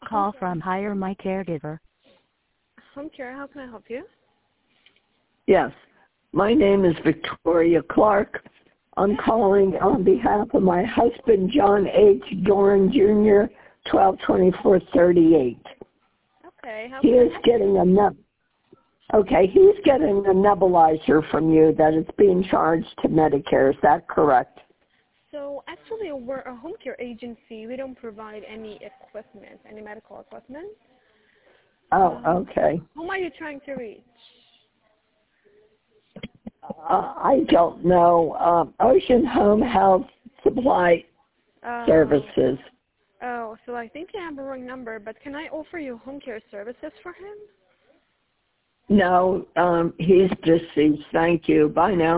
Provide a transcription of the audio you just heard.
call from Hire My Caregiver. Home care, how can I help you? Yes. My name is Victoria Clark. I'm calling on behalf of my husband, John H. Doran Jr., 122438. Okay. He is getting a he's getting a nebulizer from you that is being charged to Medicare. Is that correct? So actually, we're a home care agency. We don't provide any equipment, any medical equipment. Oh, okay. Whom are you trying to reach? I don't know. Ocean Home Health Supply Services. Oh, so I think you have the wrong number, but can I offer you home care services for him? No, he's deceased. Thank you. Bye now.